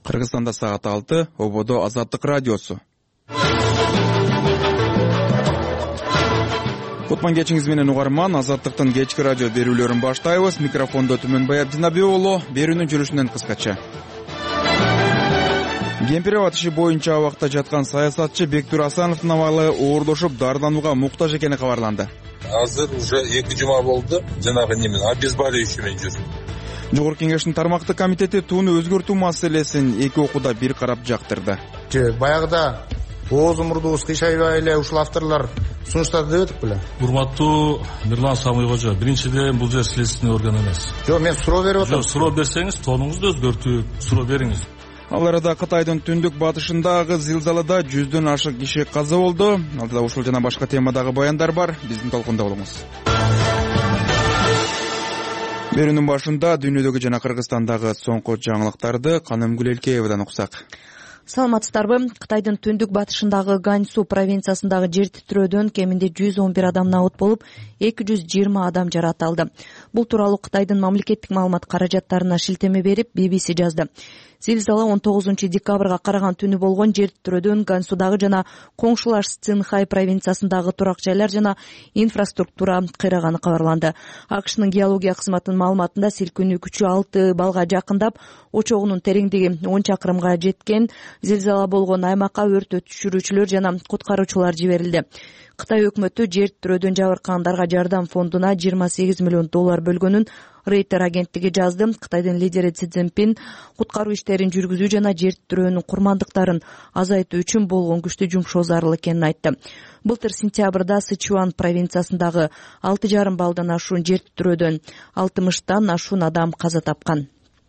Кыргызстанда саат 6, ободо Азаттык радиосу. Кутман кечиңиз менен угарман, Азаттыктын кечки радио берүүлөрүн баштайбыз. Микрофондо Түмөнбай Абдинабиулу, берүүнүн жүрүшүнөн кыскача. Кемпиров атышы боюнча абакта жаткан саясатчы Бектур Асановдун абалы оорлошуп, дарданууга муктаж экени кабарланды. Азыр уже 2 жума болду, жанагы немен обезболивающий менен жүрүп. Жогорку кеңештин тармактык комитети тууну өзгөртүү маселесин эки окууда бир карап жактырды. Баягыда ооз мурдубуз кыйшайбай эле ушул авторлор сунуштады деп атып беле. Урматтуу Мирлан Самыйкожо, биринчиден бул жер следственный орган эмес. Жок, мен суроо берип атам. Жок, суроо берсеңиз, тонуңузду өзгөртүп суроо бериңиз. Ал арада Кытайдын түндүк батышындагы зилзалада 100дөн ашык киши каза болду. Алдыда ушул жана башка темадагы баяндар бар. Биздин толкунда болуңуз. Берүүнүн башында дүйнөдөгү жана Кыргызстандагы соңку жаңылыктарды Канымгүл Элкеевадан уксак. Саламатсыздарбы? Кытайдын түндүк батышындагы Ганьсу провинциясындагы жер титирөөдөн кеминде 111 адам набыт болуп, 220 адам жаракат алды. Бул тууралуу Кытайдын мамлекеттик маалымат каражаттарына шилтеме берип BBC жазды. Зилзала 19-декабрга караган түнү болгон жер титирөөдөн Ганьсудагы жана коңшулаш Цинхай провинциясындагы турак жайлар жана инфраструктура кыйраганы кабарланды. AQShnын геология кызматынын маалыматында силкинүү күчү 6 балга жакындап, очогунун тереңдиги 10 чакырымга жеткен. Зилзала болгон аймакка өрт өчүрүүчүлөр жана куткаруучулар жиберилди. Кытай өкмөтү жер титирөөдөн жабыркагандарга жардам фондуна $28 миллион бөлгөнүн Рейтер агенттиги жазды. Кытайдын лидери Си Цзиньпин куткаруу иштерин жүргүзүү жана жер титирөөнүн курмандыктарын азайтуу үчүн болгон күчтү жумшоо зарыл экенин айтты. Былтыр сентябрда Сычуан провинциясындагы 6,5 балдан ашуун жер титирөөдөн 60тан ашуун адам каза тапкан.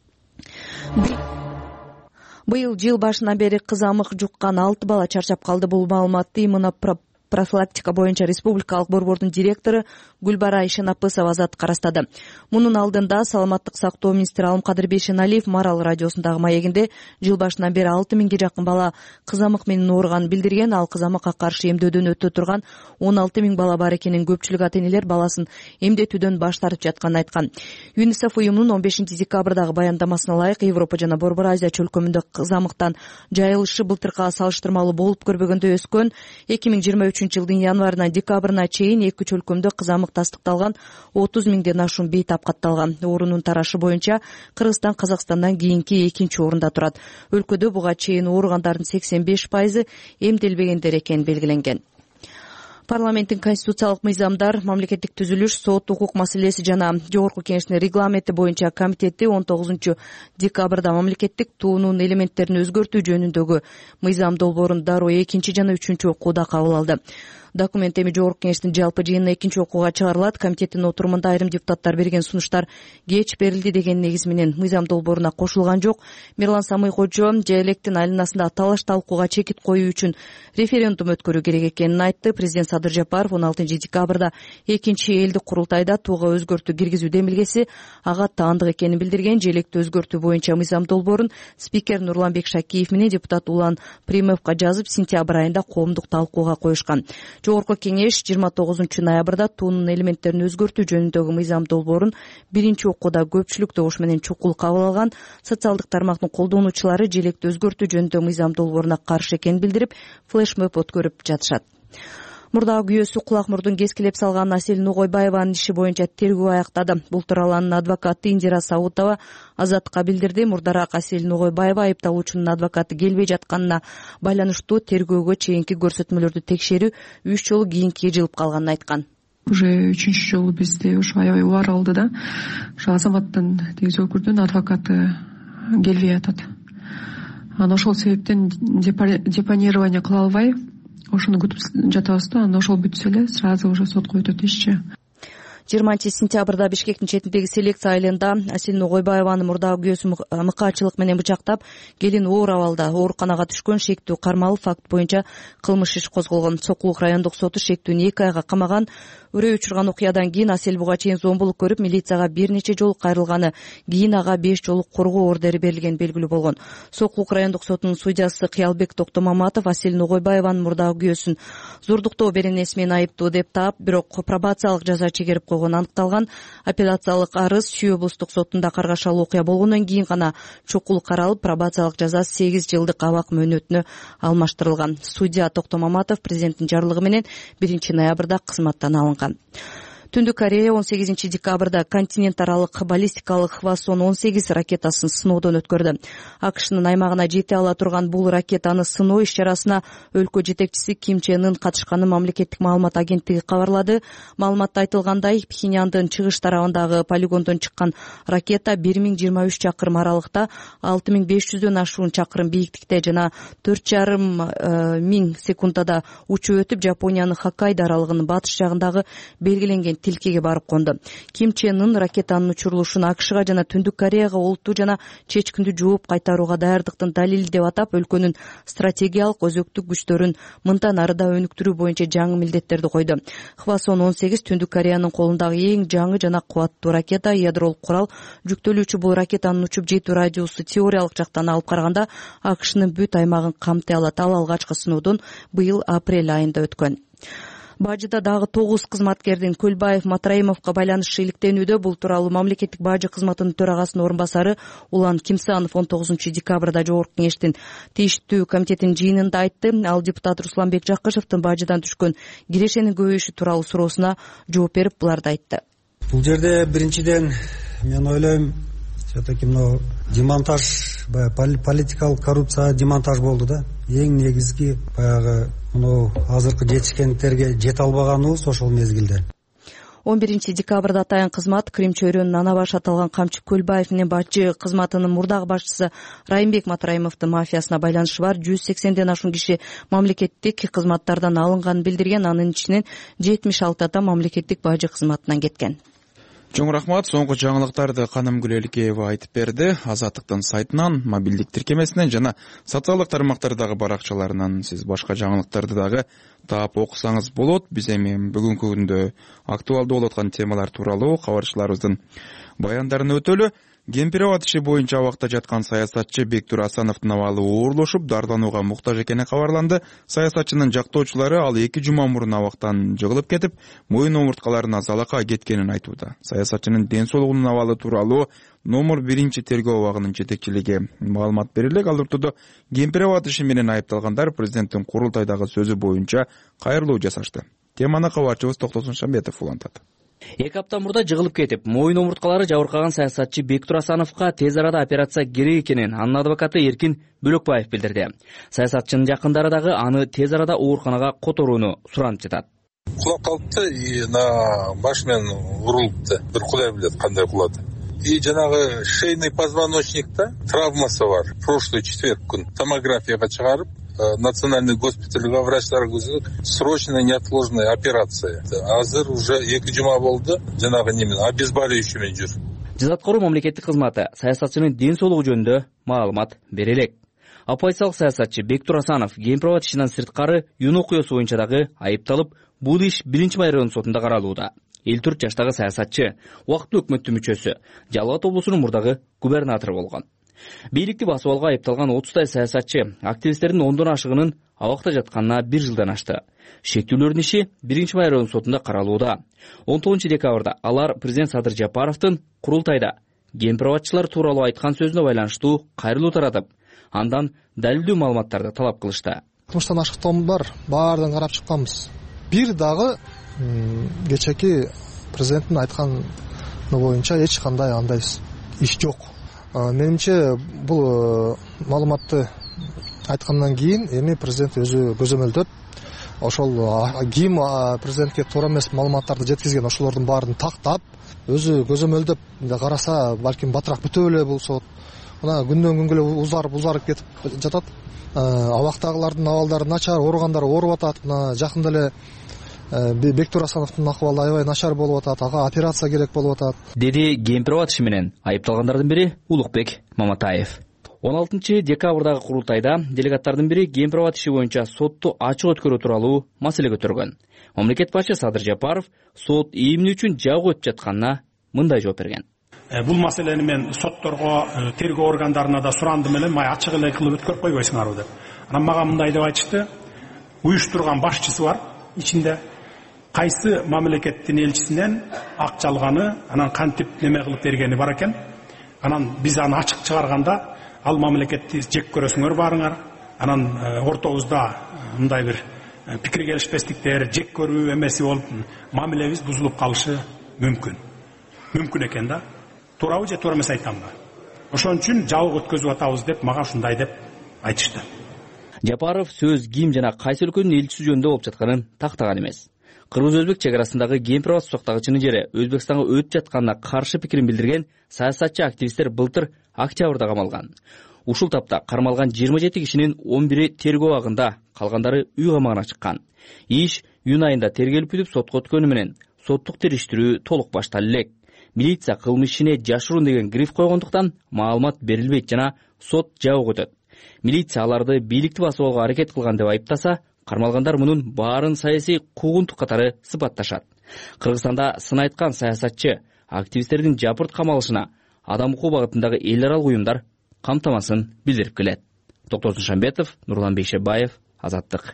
Быйыл жыл башынан бери кызамык жуккан 6 бала чарчап калды. Бул маалыматты профилактика боюнча республикалык борбордун директору Гүлбара Ишенапысова Азаттыкка ырастады. Мунун алдында саламаттык сактоо министри Алымкадыр Бейшеналиев Марал радиосундагы маегинде жыл башынан бери 6000 жакын бала кызамык менен ооруганын билдирген. Ал кызамыкка каршы эмдөөдөн өтө турган 16 000 бала бар экенин, көпчүлүк ата-энелер баласын эмдетүүдөн баш тартып жатканын айткан. ЮНИСЕФ уюмунун 15-декабрдагы баяндамасына ылайык Европа жана Борбор Азия чөлкөмүндө кызамыктан жайылышы былтыркыга салыштырмалуу болуп көрбөгөндө өскөн. 2023-жылдын январынан декабрына чейин эки чөлкөмдө кызамык тастыкталган 30 000ден ашуун бейт апкатталган. Оорунун тарашы боюнча Кыргызстан Казакстандан кийинки экинчи орунда турат. Өлкөдө буга чейин ооругандардын 85% эмделбегендер экени белгиленген. Парламенттин конституциялык мыйзамдар, мамлекеттик түзүлүш, сот, укук маселеси жана жогорку кеңештин регламенти боюнча комитети 19-декабрда мамлекеттик туунун элементтерин өзгөртүү жөнүндөгү мыйзам долбоорун дароо экинчи жана үчүнчү окууда кабыл алды. Документ эми жогорку кеңештин жалпы жыйынына экинчи окууга чыгарылат. Комитеттин отурумунда айрым депутаттар берген сунуштар кеч берилди деген негиз менен мыйзам долбооруна кошулган жок. Мирлан Самыйкожо электин айланасында талаш талкууга чекит коюу үчүн референдум өткөрүү керек экенин айтты. Президент Садыр Жапаров 16-декабрда экинчи элдик курултайда тууга өзгөртүү киргизүү демилгеси ага таандык экенин билдирген. Желекти өзгөртүү боюнча мыйзам долбоорун спикер Нурланбек Шакиев менен депутат Улан Примовго жазып, сентябрь айында коомдук талкууга коюшкан. Жогорку кеңеш 29-ноябрда туунун элементтерин өзгөртүү жөнүндөгү мыйзам долбоорун биринчи окууда көпчүлүк добуш менен чукул кабыл алган. Социалдык тармактын колдонуучулары желекти өзгөртүү жөнүндөгү мыйзам долбооруна каршы экенин билдирип, флешмоб өткөрүп жатышат. Мурдагы күйөөсү кулак мурдун кескилеп салган Асель Нугойбаеванын иши боюнча тергөө аяктады. Бул тууралуу анын адвокаты Индира Саутова Азаттыкка билдирди. Мурдараак Асель Нугойбаева айыпталуучунун адвокаты келбей жатканына байланыштуу тергөөгө чейинки көрсөтмөлөрдү текшерүү 3 жолу кийинки жылып калганын айткан. Уже үчүнчү жолу бизде ушу аябай убар алды да. Ушу азаматтын тегиз өкүрдүн адвокаты келбей атат. Анан ошол себептен депонирование кыла албай ошону күтүп жатабыз да. Анан ошол бүтсө эле сразу уже сотко өтөт ишчи. 20-сентябрда Бишкектин четиндеги селекция айылында Асель Нугойбаеванын мурдагы күйөөсү мыкаачылык менен бычактап, келин оор абалда ооруканага түшкөн. Шектүү кармалуу факт боюнча кылмыш иш козголгон. Сокулук райондук соту шектүүнү 2 айга камаган. Үрөй учурган окуядан кийин Асель буга чейин зомбулук көрүп, милицияга бир нече жолу кайрылганы, кийин ага 5 жолу коргоо ордери берилгени белгилүү болгон. Сокулук райондук сотунун судьясы Кыялбек Токтомаматов Асель Нугойбаеванын мурдагы күйөөсүн зордуктоо беренеси менен айыптуу деп таап, бирок пробациялык жаза чегерип койгон. жасалганы аныкталган. Апелляциялык арыз Чүй облустук сотунда каргашалуу окуя болгондон кийин гана чукул каралып, пробациялык жаза 8 жылдык абак мөөнөтүнө алмаштырылган. Судья Токтоо Маматов президенттин жарлыгы менен 1 ноябрда кызматтан алынган. Түндүк Корея 18 декабрда континент аралык баллистикалык Хвасон 18 ракетасын сыноодон өткөрдү. АКШнын аймагына жете ала турган бул ракетаны сыноо иш-чарасына өлкө жетекчиси Ким Чен Ын катышканын мамлекеттик маалымат агенттиги кабарлады. Маалыматта айтылгандай, Пхеньяндын чыгыш тарабындагы полигондон чыккан ракета 1023 чакырым аралыкта 6500дөн ашуун чакырым бийиктикте жана 4,5 миң секундада учуп өтүп, Жапониянын Хоккайдо аралыгынын батыш жагындагы белгиленген тилкеге барып конду. Ким Чен Ын ракетанын учурулушун АКШга жана Түндүк Кореяга олуттуу жана чечкиндүү жооп кайтарууга даярдыктын далили деп атап, өлкөнүн стратегиялык өзөктүк күчтөрүн мындан ары да өнүктүрүү боюнча жаңы милдеттерди койду. Хвасон 18 Түндүк Кореянын колундагы эң жаңы жана кубаттуу ракета, ядролук курал жүктөлүүчү. Бул ракетанын учуп жетүү радиусу теориялык жактан алып караганда АКШнын бүт аймагын камтый алат. Ал алгачкы сыноодон быйыл апрель айында өткөн. Бажыда дагы 9 кызматкердин Көлбаев Матраимовго байланышы иликтенүүдө. Бул тууралуу мамлекеттик бажы кызматынын төрагасынын орун басары Улан Кимсанов 19 декабрда жогорку кеңештин тийиштүү комитетинин жыйынында айтты. Ал депутат Русланбек Жакышевдин бажыдан түшкөн кирешенин көбөйүшү тууралуу суроосуна жооп берип буларды айтты. Бул жерде биринчиден мен ойлойм, все-таки демонтаж, политикалык коррупция демонтаж болду да. Эң негизги баягы азыркы жетишкендиктерге жете албаганыбыз ошол мезгилде. 11 декабрда атайын кызмат Крим чөйрөнүн ана башы аталган Камчы Көлбаев менен бажы кызматынын мурдагы башчысы Райымбек Матраимовдун мафиясына байланышы бар 180ден ашуун киши мамлекеттик кызматтардан алынганын билдирген. Анын ичинен 76 адам мамлекеттик бажы кызматынан кеткен. Чоң рахмат. Соңку жаңылыктарды Каным Гүлеликеева айтып берди. Азаттыктын сайтынан, мобилдик тиркемесинен жана социалдык тармактардагы баракчаларынан сиз башка жаңылыктарды дагы таап окусаңыз болот. Биз эми бүгүнкү күндө актуалдуу болуп аткан темалар тууралуу кабарчыларыбыздын баяндарын өтөлү. Кемпирабад иши боюнча абакта жаткан саясатчы Бектур Асановдун абалы оорлошуп, дарданууга муктаж экени кабарланды. Саясатчынын жактоочулары ал 2 жума мурун абактан жыгылып кетип, моюн омурткаларына залака кеткенин айтууда. Саясатчынын ден соолугунун абалы тууралуу номер 1 тергөө абагынын жетекчилиги маалымат берилек. Ал ортодо Кемпирабад иши менен айыпталгандар президенттин курултайдагы сөзү боюнча кайрылуу жасашты. Теманы кабарчыбыз Токтосун Шамбетов улантат. 2 апта мурда жыгылып кетип, моюн омурткалары жабыркаган саясатчы Бектур Асановго тез арада операция керек экенин анын адвокаты Эркин Бөлөкбаев билдирди. Саясатчынын жакындары дагы аны тез арада ооруканага которууну суранып жатат. Кулап калыпты, и на баш менен урулупту. Бир Кудай билет кандай кулады. И жанагы шейный позвоночникта травмасы бар. Прошлый четверг күн томографияга чыгарып, национальный госпитальга врачлар көзү срочная неотложная операция. Азыр уже 2 жума болду. Жанагы немен обезболивающий менен жүр. Жазаткоруу мамлекеттик кызматы саясатчынын ден соолугу жөнүндө маалымат бере элек. Оппозициялык саясатчы Бектур Асанов Кемпирабад ишинен сырткары юн окуясы боюнча дагы айыпталып, бул иш 1 майрон сотунда каралууда. 54 жаштагы саясатчы убакыттуу өкмөттүн мүчөсү, Жалал Абад облусунун мурдагы губернатору болгон. Бийликти басып алууга айыпталган 30 саясатчы активисттердин 10дон ашыгынын абакта жатканына 1 жылдан ашты. Шектүүлөрдүн иши 1 майрон сотунда каралууда. 19 декабрда алар президент Садыр Жапаровдун курултайда кемпирабадчылар тууралуу айткан сөзүнө байланыштуу кайрылуу таратып, андан далилдүү маалыматтарды талап кылышты. Кылмыштан ашыктоом бар, баардыгын карап чыкканбыз. Бир дагы кечеки президенттин айтканы боюнча эч кандай андай иш жок. Менимче бул маалыматты айткандан кийин эми президент өзү көзөмөлдөп, ошол ким президентке туура эмес маалыматтарды жеткизген ошолордун баарын тактап, өзү көзөмөлдөп караса, балким батыраак бүтө эле болсо, мына күндөн күнгө эле узарып кетип жатат. Абактагылардын абалдары начар, ооругандар ооруп атат. Мына жакында эле Бектур Асановдун акыбалы аябай начар болуп атат, ага операция керек болуп атат, деди Кемпирабад иши менен айыпталгандардын бири Улукбек Маматаев. 16 декабрдагы курултайда делегаттардын бири Кемпирабад иши боюнча сотту ачык өткөрүү тууралуу маселе көтөргөн. Мамлекет башчы Садыр Жапаров сот ийимли үчүн жагып өтүп жатканына мындай жооп берген. Бул маселени мен сотторго, тергөө органдарына да сурандым эле, май ачык эле кылып өткөрүп койбойсуңарбы деп. Анан мага мындай деп айтышты: уюштурган башчысы бар ичинде, кайсы мамлекеттин элчисинен акча алганы, анан кантип неме кылып бергени бар экен. Анан биз аны ачык чыгарганда ал мамлекетти жек көрөсүңөр баарыңар. Анан ортобузда мындай бир пикир келишпестиктер, жек көрүү эмеси болуп, мамилебиз бузулуп калышы мүмкүн. Мүмкүн экен да. Туурабы же туура эмес айтамбы? Ошон үчүн жабык өткөзүп атабыз деп мага ушундай деп айтышты. Жапаров сөз ким жана кайсы өлкөнүн элчиси жөнүндө болуп жатканын тактаган эмес. Кыргыз-өзбек чек арасындагы Кемпир-Абад сактагычынын жери Өзбекстанга өтүп жатканына каршы пикирин билдирген саясатчы активисттер былтыр октябрда камалган. Ушул тапта кармалган 27 кишинин 11-и тергөө абагында, калгандары үй камагына чыккан. Иш июнь айында тергелип бүтүп сотко өткөнү менен соттук териштирүү толук башталып элек. Милиция кылмыш ишине жашыруун деген гриф койгондуктан маалымат берилбейт жана сот жабык өтөт. Милиция аларды бийликти басып алууга аракет кылган деп айыптаса, кармалгандар мунун баарын саясий куугунтук катары сыпатташат. Кыргызстанда сын айткан саясатчы активисттердин жапырт камалышына адам укугу багытындагы эл аралык уюмдар камтамасын билдирип келет. Токтосун Шамбетов, Нурлан Бейшебаев, Азаттык.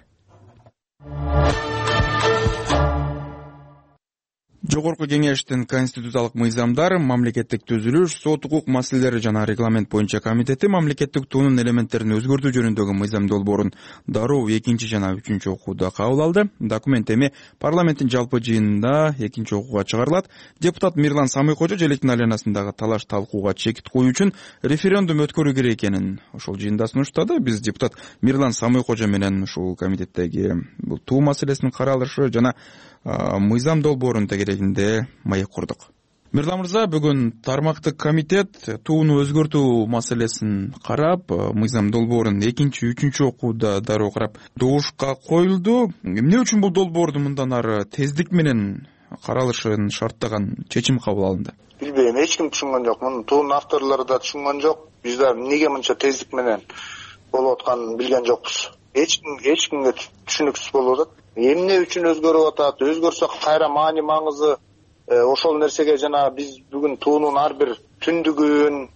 Жогорку кеңештин конституциялык мыйзамдар, мамлекеттик түзүлүш, сот укук маселелери жана регламент боюнча комитети мамлекеттик туунун элементтерин өзгөртүү жөнүндөгү мыйзам долбоорун дароо 2 жана 3 окууда кабыл алды. Документ эми парламенттин жалпы жыйынында 2 окууга чыгарылат. Депутат Мирлан Самыйкожо желектин айланасындагы талаш талкууга чекит коюу үчүн референдум өткөрүү керек экенин ошол жыйында сунуштады. Биз депутат Мирлан Самыйкожо менен ушул комитеттеги бул туу маселесин каралышы жана мыйзам долбоорун тегерегинде маек курдук. Мирлан мырза, бүгүн тармактык комитет тууну өзгөртүү маселесин карап, мыйзам долбоорун 2-3 окууда дароо карап добушка коюлду. Эмне үчүн бул долбоордун мындан ары тездик менен каралышын шарттаган чечим кабыл алынды? Билбейм, эч ким түшүнгөн жок. Мунун туунун авторлору да түшүнгөн жок. Биз да эмнеге мынча тездик менен болуп атканын билген жокпуз. Эч кимге түшүнүксүз болуп атат. Эмне үчүн өзгөрүп атат? Өзгөрсө кайра маани маңызы ошол нерсеге жана биз бүгүн туунун ар бир түндүгүн,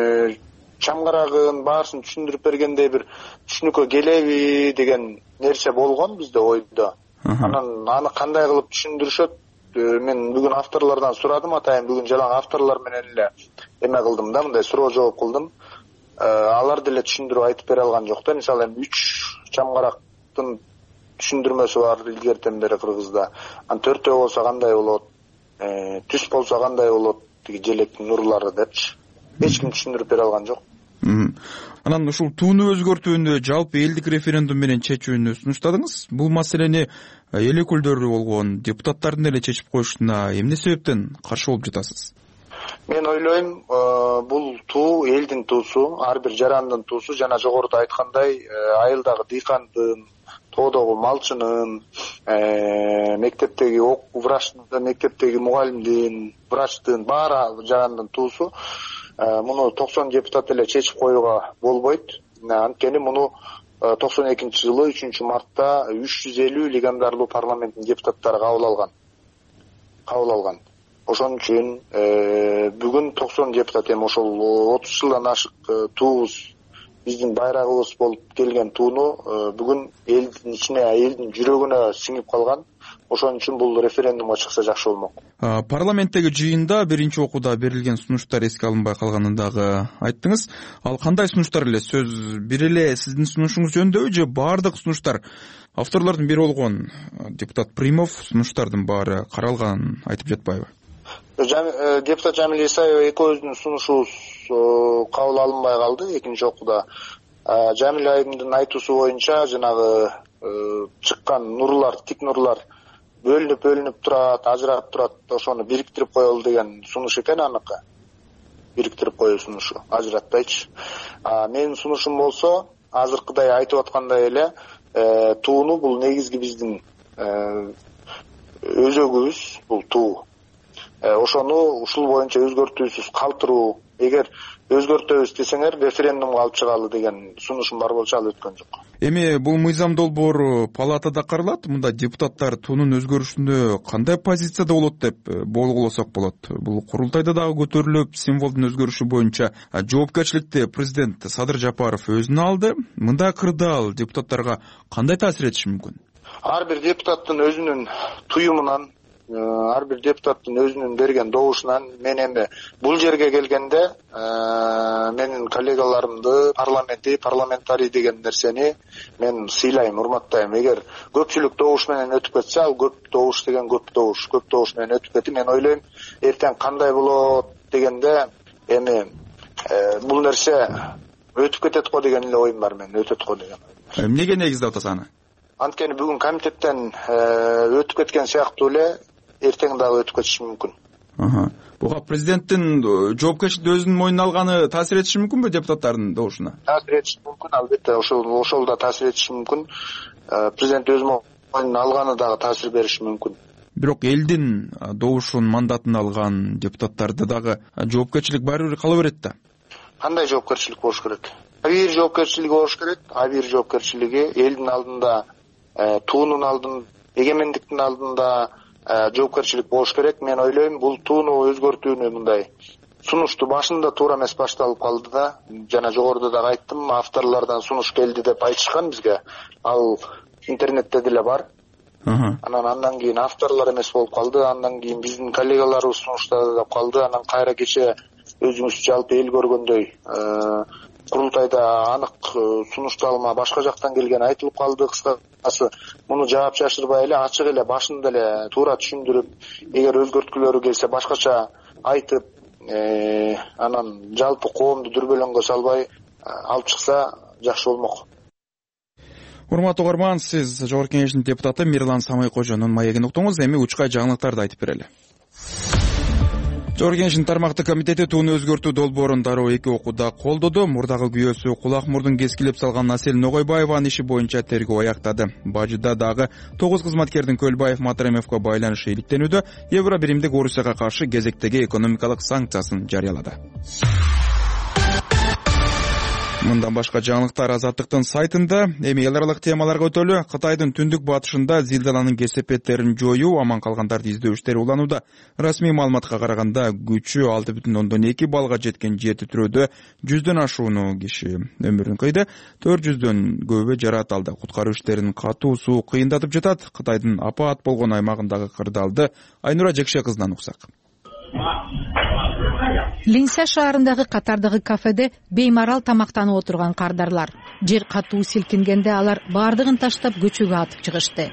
чамгарагын баарысын түшүндүрүп бергендей бир түшүнүккө келеби деген нерсе болгон бизде ойдо. Анан аны кандай кылып түшүндүрүшөт? Мен бүгүн авторлордон сурадым, атайын бүгүн жалаң авторлор менен эле эме кылдым да, мындай суроо жооп кылдым. Алар деле түшүндүрүп айтып бере алган жок да. Мисалы 3 чамгарактын түшүндүрмөсү бар илгертен бери Кыргызда. Ан 4төө болсо кандай болот? Түс болсо кандай болот? Тиги желектин нурлары депчи. Эч ким түшүндүрүп бере алган жок. Анан ушул тууну өзгөртүүнү жалпы элдик референдум менен чечүүнү сунуштадыңыз. Бул маселени эл өкүлдөрү болгон депутаттардын эле чечип коюшуна эмне себептен каршы болуп жатасыз? Мен ойлойм, бул туу элдин туусу, ар бир жарандын туусу, жана жогоруда айткандай, айылдагы дыйкандын, тоодогу малчынын, мектептеги врачтын, мектептеги мугалимдин, врачтын, баары жарандын туусу. Муну 90 депутат эле чечип коюуга болбойт. Анткени муну 92-жылы 3-мартта 350 легендарлуу парламенттин депутаттары кабыл алган. Ошон үчүн бүгүн 90 депутат эми ошол 30 жылдан ашык туубуз, биздин байрагыбыз болуп келген тууну бүгүн элдин ичине, элдин жүрөгүнө сиңип калган. Ошон үчүн бул референдумга чыкса жакшы болмок. Парламенттеги жыйында 1 окууда берилген сунуштар эске алынбай калганын дагы айттыңыз. Ал кандай сунуштар эле? Сөз бир эле сиздин сунушуңуз жөнүндө же баардык сунуштар? Авторлордун бири болгон депутат Примов сунуштардын баары каралганын айтып жатпайбы? Депутат Жамил Исаева экөөбүздүн сунушубуз кабыл алынбай калды 2 окууда. Жамил айымдын айтуусу боюнча жанагы чыккан нурлар, тик нурлар бөлүнүп турат, ажырап турат, ошону бириктирип коелу деген сунуш экен аныкы. Бириктирип коюу сунушу, ажыратпайчы. Менин сунушум болсо, азыркыдай айтып аткандай эле, тууну бул негизги биздин өзөгүбүз, бул туу. Ошону ушул боюнча өзгөртүүсүз калтыруу, эгер өзгөртөбүз десеңер референдумга алып чыгалы деген сунушум бар болчу, ал өткөн жок. Эми бул мыйзам долбоору палатада каралат. Мында депутаттар туунун өзгөрүшүндө кандай позицияда болот деп болгулосок болот. Бул курултайда дагы көтөрүлүп, символдун өзгөрүшү боюнча жоопкерчиликти президент Садыр Жапаров өзүнө алды. Мындай кырдаал депутаттарга кандай таасир этиши мүмкүн? ар бир депутаттын өзүнүн туюмунан, ар бир депутаттын өзүнүн берген добушунан мен эми бул жерге келгенде менин коллегаларымды, парламентарий деген нерсени мен сыйлайм, урматтайм. Эгер көпчүлүк добуш менен өтүп кетсе, ал көп добуш деген көп добуш менен өтүп кетти. Мен ойлойм, эртең кандай болот дегенде эми бул нерсе өтүп кетет го деген эле оюм бар, мен өтөт го деген. Эмнеге негиздеп атасыз аны? Анткени бүгүн комитеттен өтүп кеткен сыяктуу эле эртең дагы өтүп кетиши мүмкүн. Буга президенттин жоопкерчиликти өзүнүн мойнуна алганы таасир этиши мүмкүнбү депутаттардын добушуна? Таасир этиши мүмкүн, албетте, ошол да таасир этиши мүмкүн. Президент өз мойнуна алганы дагы таасир бериши мүмкүн. Бирок элдин добушун, мандатын алган депутаттарды дагы жоопкерчилик баары бир кала берет да. Кандай жоопкерчилик болуш керек? Бир жоопкерчилиги болуш керек, бир жоопкерчилиги элдин алдында, туунун алдында, эгемендиктин алдында жоопкерчилик болуш керек. Мен ойлойм, бул тууну өзгөртүүнү мындай сунушту башында туура эмес башталып калды да. Жана жогоруда дагы айттым, авторлордон сунуш келди деп айтышкан бизге. Ал интернетте деле бар. Андан кийин авторлор эмес болуп калды, андан кийин биздин коллегаларыбыз сунуштады деп калды. Анан кайра кече өзүңүз жалпы эл көргөндөй курултайда анык сунушталма башка жактан келген айтылып калды. Кыскасы, муну жаап жашырбай эле, ачык эле, башында эле туура түшүндүрүп, эгер өзгөрткүлөрү келсе башкача айтып, анан жалпы коомду дүрбөлөңгө салбай алып чыкса жакшы болмок. Урматтуу угарман, сиз Жогорку Кеңештин депутаты Мирлан Самайкожонун маегин уктуңуз. Эми учкай жаңылыктарды айтып берели. Жогорку Кеңештин тармактык комитети тууну өзгөртүү долбоорун дароо 2 окууда колдоду. Мурдагы күйөөсү кулак мурдун кескилеп салган Асель Ногойбаеванын иши боюнча тергөө аяктады. Бажыда дагы 9 кызматкердин Көлбаев Матремовго байланышы иликтенүүдө. Евро биримдик Орусияга каршы кезектеги экономикалык санкциясын жарыялады. Мындан башка жаңылыктар Азаттыктын сайтында. Эми эл аралык темаларга өтөлү. Кытайдын түндүк батышында зилзаланын кесепеттерин жоюу, аман калгандарды издөө иштери уланууда. Расмий маалыматка караганда күчү 6,2 балга жеткен жер титирөөдө 100дөн ашууну киши өмүрүн кыйды, 400дөн көбү жараат алды. Куткаруу иштерин катуу суу кыйындатып жатат. Кытайдын апаат болгон аймагындагы кырдаалды Айнура Жекше кызынан уксак. Линся шаарындагы катардагы кафеде беймарал тамактанып отурган кардарлар. Жер катуу силкингенде алар бардыгын таштап көчөгө атып чыгышты.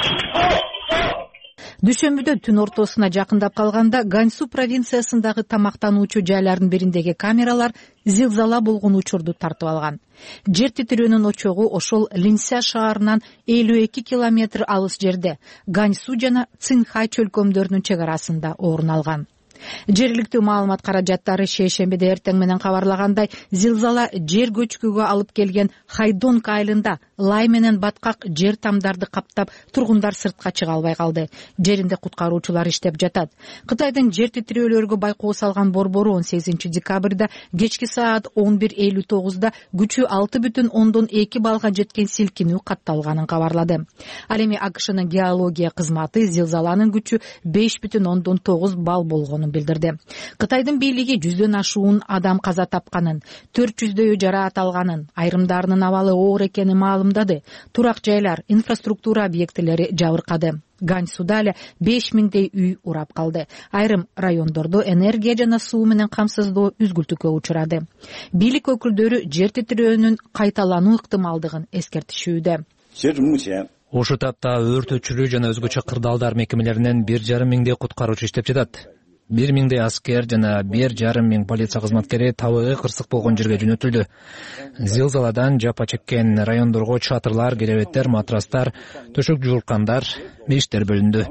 Дүйшөмбүдө түн ортосуна жакындап калганда Ганьсу провинциясындагы тамактануучу жайлардын бириндеги камералар зилзала болгон учурду тартып алган. Жер титирөөнүн очогу ошол Линся шаарынан 52 километр алыс жерде, Ганьсу жана Цинхай чөлкөмдөрүнүн чек арасында орун алган. Жергиликтүү маалымат каражаттары шейшембиде эртең менен кабарлагандай, зилзала жер көчкүгө алып келген Хайдонг айылында лай менен баткак жер тамдарды каптап, тургундар сыртка чыга албай калды. Жеринде куткаруучулар иштеп жатат. Кытайдын жер титирөөлөргө байкоо салган борбору 18 декабрда кечки саат 11:59да күчү 6,2 балга жеткен силкинүү катталганын кабарлады. Ал эми АКШнын геология кызматы зилзаланын күчү 5,9 балл болгонун билдирди. Кытайдын бийлиги 100дөн ашуун адам каза тапканын, 400дөйү жараат алганын, айрымдарынын абалы оор экенин маалымдады. Турак жайлар, инфраструктура объектилери жабыркады. Ганьсуда эле 5000дей үй урап калды. Айрым райондордо энергия жана суу менен камсыздоо үзгүлтүккө учурады. Бийлик өкүлдөрү жер титирөөнүн кайталануу ыктымалдыгын эскертишүүдө. Ошол тапта өрт өчүрүү жана өзгөчө кырдаалдар мекемелеринен 1,5 миңдей куткаруучу иштеп жатат. 1 миңдей аскер жана 1,5 миң полиция кызматкери табыгы кырсык болгон жерге жөнөтүлдү. Зилзаладан жапа чеккен райондорго чатырлар, керебеттер, матрастар, төшөк жуулткандар, иштер бөлүндү.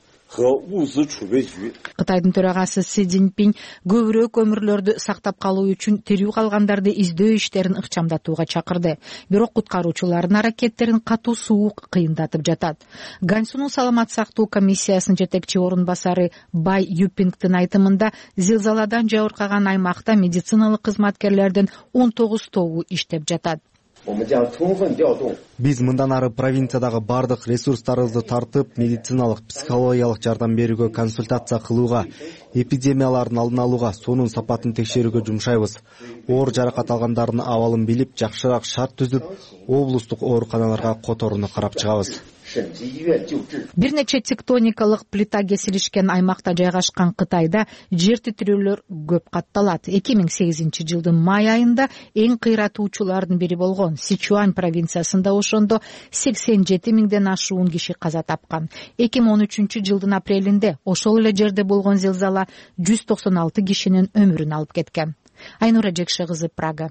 Кытайдын төрагасы Си Цзиньпин көбүрөөк көмүрлөрдү сактап калуу үчүн тирүү калгандарды издөө иштерин ыкчамдатууга чакырды. Бирок куткаруучулардын аракеттерин катуу суук кыйындатып жатат. Ганьсунун саламат сактоо комиссиясынын жетекчи орун басары Бай Юпингдин айтымында, зилзаладан жабыркаган аймакта медициналык кызматкерлердин 19 тобу иштеп жатат. Биз мындан ары провинциядагы бардык ресурстарыбызды тартып, медициналык, психологиялык жардам берүүгө, консультация кылууга, эпидемиялардын алдын алууга, суунун сапатын текшерүүгө жумшайбыз. Оор жаракат алгандардын абалын билип, жакшыраак шарт түзүп, облустук ооруканаларга которууну карап чыгабыз. бир нече тектоникалык плита кесилишкен аймакта жайгашкан Кытайда жер титирөөлөр көп катталат. 2008-жылдын май айында эң кыйратуучулардын бири болгон Сичуань провинциясында ошондо 87 миңден ашуун киши каза тапкан. 2013-жылдын апрелинде ошол эле жерде болгон зилзала 196 кишинин өмүрүн алып кеткен. Айнура Жекше кызы, Прага.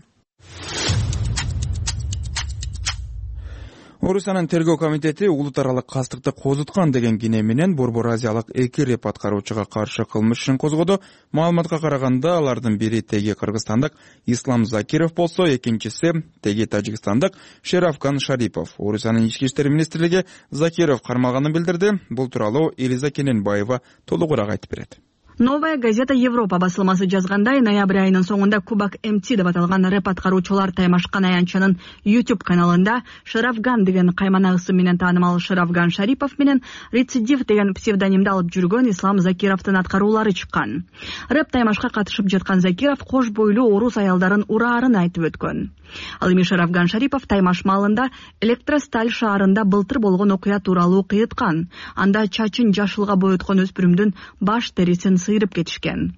Орусиянын тергөө комитети улут аралык кастыкты козуткан деген кине менен Борбор Азиялык 2 реп аткаруучуга каршы кылмыш ишин козгоду. Маалыматка караганда алардын бири теги кыргызстандык Ислам Закиров болсо, экинчиси теги тажикстандык Шерафган Шарипов. Орусиянын ички иштер министрлиги Закиров кармалганын билдирди. Бул тууралуу Элиза Кененбаева толугураак айтып берет. Новая газета Европа басылмасы жазгандай, ноябрь айынын соңунда Кубак МТ деп аталган рэп аткаруучулар таймашкан аянтчанын YouTube каналында Шарафган деген каймана ысым менен таанымал Шарафган Шарипов менен Рецидив деген псевдонимди алып жүргөн Ислам Закировдун аткаруулары чыккан. Рэп таймашка катышып жаткан Закиров кош бойлуу орус аялдарын ураарын айтып өткөн. Ал эми Шарафган Шарипов таймаш маалында Электросталь шаарында былтыр болгон окуя тууралуу кыйыткан. Анда чачын жашылга боёткон өспүрүмдүн баш терисин сыйрып кетишкен.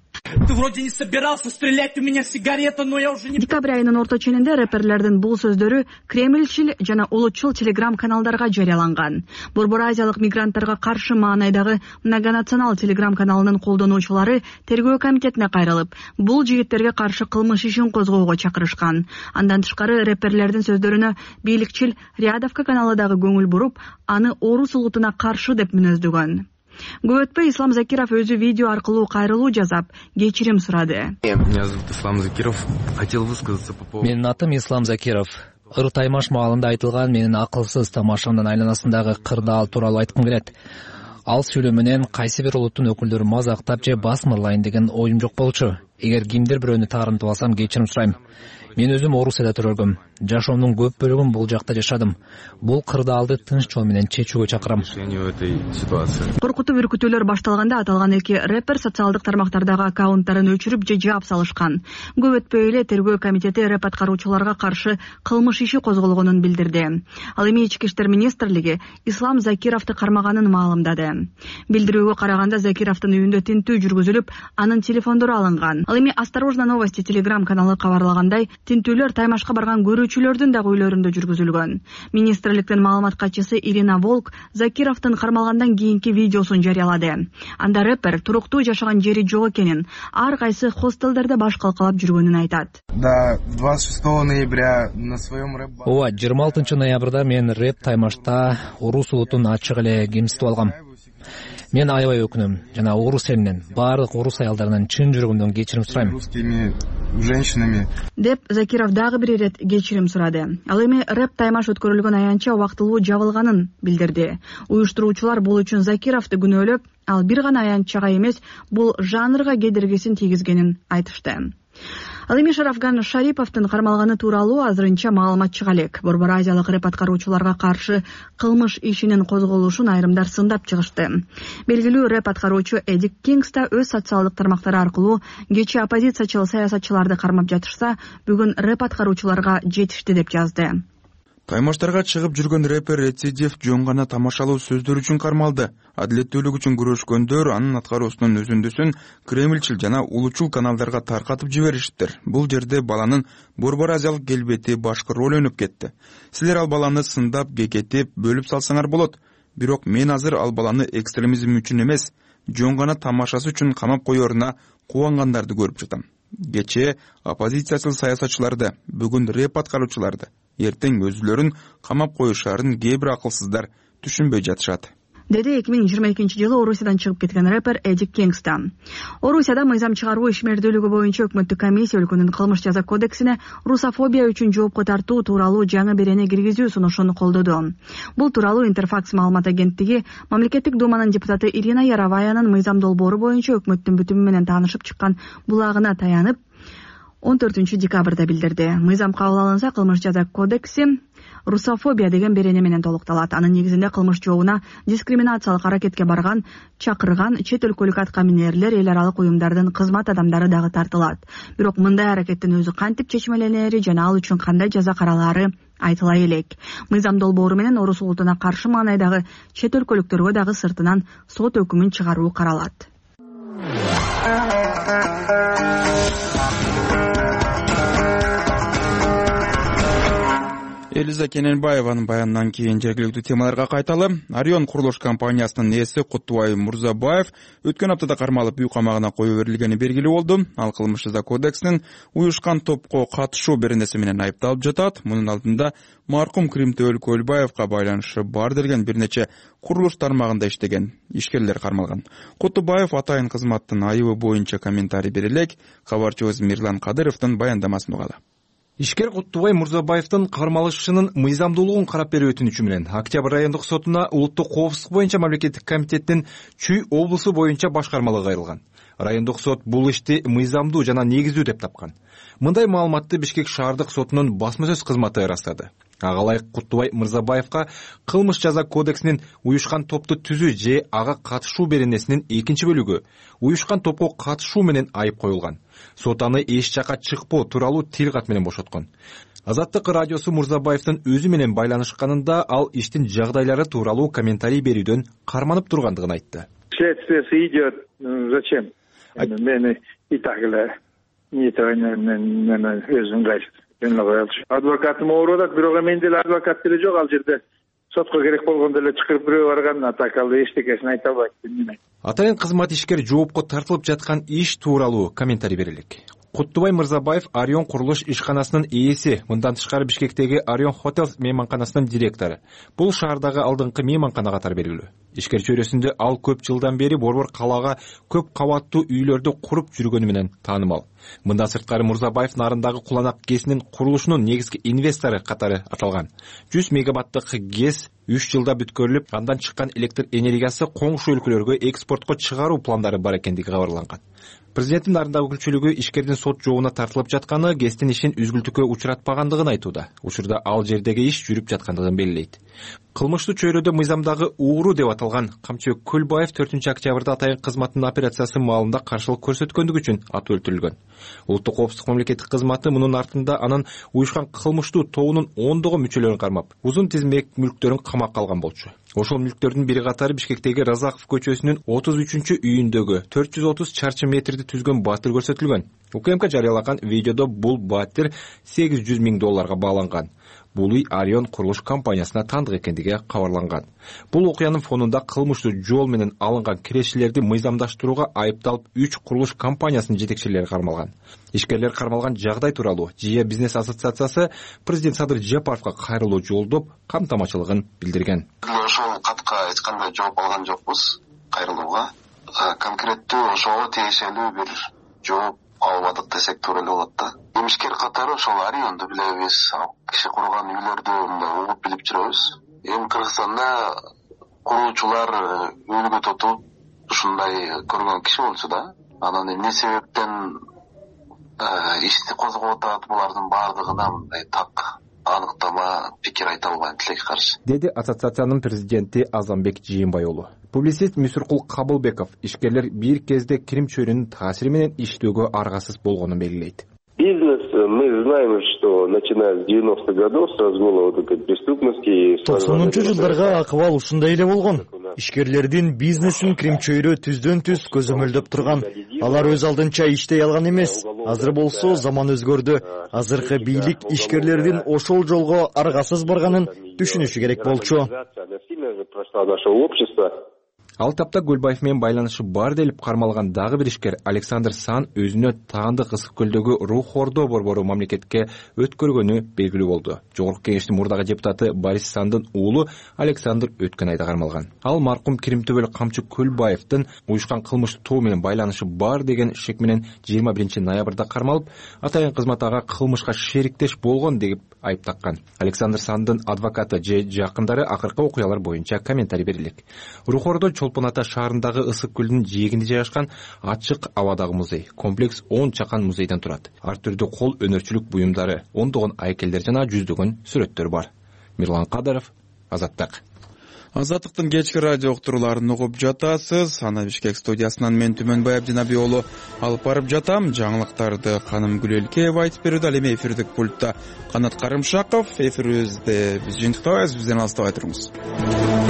Декабрь айынын орто ченинде рэперлердин бул сөздөрү Кремльчил жана улутчул телеграм каналдарга жарыяланган. Борбор Азиялык мигранттарга каршы маанайдагы многонационал телеграм каналынын колдонуучулары тергөө комитетине кайрылып, бул жигиттерге каршы кылмыш ишин козгоого чакырышкан. Андан тышкары рэперлердин сөздөрүнө бийликчил Рядовка каналы дагы көңүл буруп, аны орус улутуна каршы деп мүнөздөгөн. Көп өтпөй Ислам Закиров өзү видео аркылуу кайрылуу жасап, кечирим сурады. Менин атым Ислам Закиров. Ыр таймаш маалында айтылган менин акылсыз тамашамдын айланасындагы кырдаал тууралуу айткым келет. Ал сүйлөө менен кайсы бир улуттун өкүлдөрү мазактап же басмырлайын деген оюм жок болчу. Эгер кимдир бирөөнү таарынтып алсам, кечирим сурайм. Мен өзүм Орусияда төрөлгөм. Жашоомдун көп бөлүгүн бул жакта жашадым. Бул кырдаалды тынч жол менен чечүүгө чакырам. Коркутуп үркүтүүлөр башталганда аталган эки рэпер социалдык тармактардагы аккаунттарын өчүрүп же жаап салышкан. Көп өтпөй эле тергөө комитети рэп аткаруучуларга каршы кылмыш иши козголгонун билдирди. Ал эми ички иштер министрлиги Ислам Закировду кармаганын маалымдады. Билдирүүгө караганда Закировдун үйүндө тинтүү жүргүзүлүп, анын телефондору алынган. Ал эми Осторожно новости телеграм каналы кабарлагандай, тинтүүлөр таймашка барган көрүүчүлөрдүн дагы үйлөрүндө жүргүзүлгөн. Министрликтин маалымат катчысы Ирина Волк Закировдун кармалгандан кийинки видеосун жарыялады. Анда рэпер туруктуу жашаган жери жок экенин, ар кайсы хостелдерде баш калкалап жүргөнүн айтат. Да, 26 ноября на своем рэп... Ооба, 26 ноябрда мен рэп таймашта орус улутун ачык эле кемситип алгам. Мен аябай өкүнөм жана орус элинен, баардык орус аялдарынан чын жүрөгүмдөн кечирим сурайм. Русскими женщинами. Деп Закиров дагы бир ирет кечирим сурады. Ал эми рэп таймаш өткөрүлгөн аянтча убактылуу жабылганын билдирди. Уюштуруучулар бул үчүн Закировду күнөөлөп, ал бир гана аянтчага эмес, бул жанрга кедергисин тийгизгенин айтышты. Ал эми Шарафган Шариповдун кармалганы тууралуу азырынча маалымат чыга элек. Борбор Азиялык рэп аткаруучуларга каршы кылмыш ишинин козголушун айрымдар сындап чыгышты. Белгилүү рэп аткаруучу Эдик Кингс да өз социалдык тармактары аркылуу кечээ оппозициячыл саясатчыларды кармап жатышса, бүгүн рэп аткаруучуларга жетишти деп жазды. Таймаштарга чыгып жүргөн рэпер Рецидив жөн гана тамашалуу сөздөр үчүн кармалды. Адилеттүүлүк үчүн күрөшкөндөр анын аткаруусунун өзүндүсүн Кремльчил жана улутчул каналдарга таркатып жибериштир. Бул жерде баланын Борбор Азиялык келбети башкы роль өнүп кетти. Силер ал баланы сындап, кекетип, бөлүп салсаңар болот. Бирок мен азыр ал баланы экстремизм үчүн эмес, жөн гана тамашасы үчүн камап коеруна кубангандарды көрүп жатам. Кечээ оппозициячыл саясатчыларды, бүгүн рэп аткаруучуларды, эртең өзүлөрүн камап коюшарын кээ бир акылсыздар түшүнбөй жатышат. Деди 2022-жылы Орусиядан чыгып кеткен рэпер Эдик Кингс. Орусияда мыйзам чыгаруу ишмердүүлүгү боюнча өкмөттүк комиссия өлкөнүн кылмыш жаза кодексине русофобия үчүн жоопко тартуу тууралуу жаңы берени киргизүү сунушун колдоду. Бул тууралуу Интерфакс маалымат агенттиги мамлекеттик думанын депутаты Ирина Яроваянын мыйзам долбоору боюнча өкмөттүн бүтүмү менен таанышып чыккан булагына таянып, 14-декабрда билдирди. Мыйзам кабыл алынса, кылмыш жаза кодекси русофобия деген берене менен толукталат. Анын негизинде кылмыш жообуна дискриминациялык аракетке барган, чакырган чет өлкөлүк аткаминерлер, эл аралык уюмдардын кызмат адамдары дагы тартылат. Бирок мындай аракеттин өзү кантип чечмеленери жана ал үчүн кандай жаза каралаары айтыла элек. Мыйзам долбоору менен орус улутуна каршы маанайдагы чет өлкөлүктөргө дагы сыртынан сот өкүмүн чыгаруу каралат. Элиза Кененбаеванын баянынан кийин жергиликтүү темаларга кайталы. Орион курулуш компаниясынын ээси Куттубай Мурзабаев өткөн аптада кармалып үй камагына коюу берилгени белгилүү болду. Ал кылмыш жаза кодексинин уюшкан топко катышуу беренеси менен айыпталып жатат. Мунун алдында маркум Кримтөөл Көлбаевка байланышы бар делген бир нече курулуш тармагында иштеген ишкерлер кармалган. Куттубаев атайын кызматтын айыбы боюнча комментарий бере элек. Кабарчыбыз Мирлан Кадыровдун баяндамасын угалы. Ишкер Куттубай Мурзабаевдин кармалышынын мыйзамдуулугун карап берүү өтүнүчү менен Октябрь райондук сотуна улуттук коопсуздук боюнча мамлекеттик комитеттин Чүй облусу боюнча башкармалыгы кайрылган. Райондук сот бул ишти мыйзамдуу жана негиздүү деп тапкан. Мындай маалыматты Бишкек шаардык сотунун басма сөз кызматы ырастады. Ага ылайык Куттубай Мырзабаевка кылмыш жаза кодексинин уюшкан топту түзүү же ага катышуу беренесинин 2 бөлүгү уюшкан топко катышуу менен айып коюлган. Сот аны эч жака чыкпоо тууралуу тил кат менен бошоткон. Азаттык радиосу Мурзабаевдин өзү менен байланышканында ал иштин жагдайлары тууралуу комментарий берүүдөн карманып тургандыгын айтты. Следствие идет. Зачем? Мени и так эле өзүн кайсы. Адвокатым оорудат, бирок мен деле адвокат деле жок ал жерде. Сотко керек болгондо эле чыгырып бирөө барган, атак ал эчтекесин айта албайт. Атайын кызмат ишкер жоопко тартылып жаткан иш тууралуу комментарий берелик. Куттубай Мырзабаев Орион курулуш ишканасынын ээси, мындан тышкары Бишкектеги Орион Hotels мейманканасынын директору. Бул шаардагы алдыңкы мейманкана катары белгилүү. Ишкер чөйрөсүндө ал көп жылдан бери Борбор калаага көп кабаттуу үйлөрдү куруп жүргөнү менен таанымал. Мындан сырткары Мурзабаев нарындагы Куланак ГЭСинин курулушунун негизги инвестору катары аталган. 100 мегаваттык ГЭС 3 жылда бүткөрүлүп, андан чыккан электр энергиясы коңшу өлкөлөргө экспортко чыгаруу пландары бар экендиги кабарланган. Президенттин нарындагы өкүлчүлүгү ишкердин сот жообуна тартылып жатканы ГЭСтин ишин үзгүлтүккө учуратпагандыгын айтууда. Учурда ал жердеги иш жүрүп жаткандыгын белгилейт. Кылмыштуу чөйрөдө мыйзамдагы ууру деп аталган Камчыбек Көлбаев 4-октябрда атайын кызматтын операциясы маалында каршылык көрсөткөндүгү үчүн атып өлтүрүлгөн. Улуттук коопсуздук мамлекеттик кызматы мунун артында анын уюшкан кылмыштуу тобунун ондогон мүчөлөрүн кармап, узун тизмек мүлктөрүн камакка алган болчу. Ошол мүлктөрдүн бири катары Бишкектеги Разаков көчөсүнүн 33-үйүндөгү 430 чарчы метрди түзгөн баатыр көрсөтүлгөн. УКМК жарыялаган видеодо бул баатыр $800 000 бааланган. Бул үй Орион курулуш компаниясына таандык экендиги кабарланган. Бул окуянын фонунда кылмыштуу жол менен алынган кирешилерди мыйзамдаштырууга айыпталып 3 курулуш компаниясынын жетекчилери кармалган. Ишкерлер кармалган жагдай тууралуу Жия бизнес ассоциациясы президент Садыр Жапаровго кайрылуу жолдоп камтамачылыгын билдирген. Ошол катка эч кандай жооп алган жокпуз кайрылууга. Конкреттүү ошого тиешелүү бир жооп албадык десек туура эле болот да. Ишкер катары ошол Орионду билебиз, киши курган үйлөрдү угуп билип жүрөбүз. Эми Кыргызстанда куруучулар өлгө тотуп ушундай көргөн киши болчу да. Анан эмне себептен ишти козгоп атат, булардын баардыгына мындай так аныктама пикир айта албайм, тилекке каршы, деди ассоциациянын президенти Азамбек Жыйынбай-уулу. Публицист Мүсүркул Кабылбеков ишкерлер бир кезде Крим чөйрөнүн таасири менен иштөөгө аргасыз болгонун белгилейт. Бизнес, мы знаем, что начиная с 90-х годов с разгула вот этой преступности... 90-нчы жылдарга акыбал ушундай эле болгон. Ишкерлердин бизнесин Крим чөйрө түздөн түз көзөмөлдөп турган. Алар өз алдынча иштей алган эмес. Азыр болсо заман өзгөрдү. Азыркы бийлик ишкерлердин ошол жолго аргасыз барганын түшүнүшү керек болчу. Ал тапта Көлбаев менен байланышы бар делип кармалган дагы бир ишкер Александр Сан өзүнө таандык Ысык көлдөгү Рухордо борбору мамлекетке өткөргөнү белгилүү болду. Жогорку кеңештин мурдагы депутаты Борис Сандын уулу Александр өткөн айда кармалган. Ал маркум Кримтөбөл Камчы Көлбаевдин уюшкан кылмыштуу тобу менен байланышы бар деген шек менен 21 ноябрда кармалып, атайын кызмат ага кылмышка шериктеш болгон деп айып таккан. Александр Сандын адвокаты же жакындары акыркы окуялар боюнча комментарий берилик. Рухордо Чолпон Ата шаарындагы Ысык көлдүн жээгинде жайгашкан ачык абадагы музей. Комплекс 10 чакан музейден турат. Ар түрдүү кол өнөрчүлүк буюмдары, ондогон айкелдер жана жүздөгөн сүрөттөр бар. Мирлан Кадыров, Азаттык. Азаттыктын кечки радио уктурууларын угуп жатасыз. Аны Бишкек студиясынан мен Түмөнбай Абдинаби уулу алып барып жатам. Жаңылыктарды Каным Гүлелкеева айтып берүүдө, ал эми эфирдик пультта Канат Карымшаков. Эфирибизде биз жыйынтыктабайбыз, бизден алыстабай туруңуз.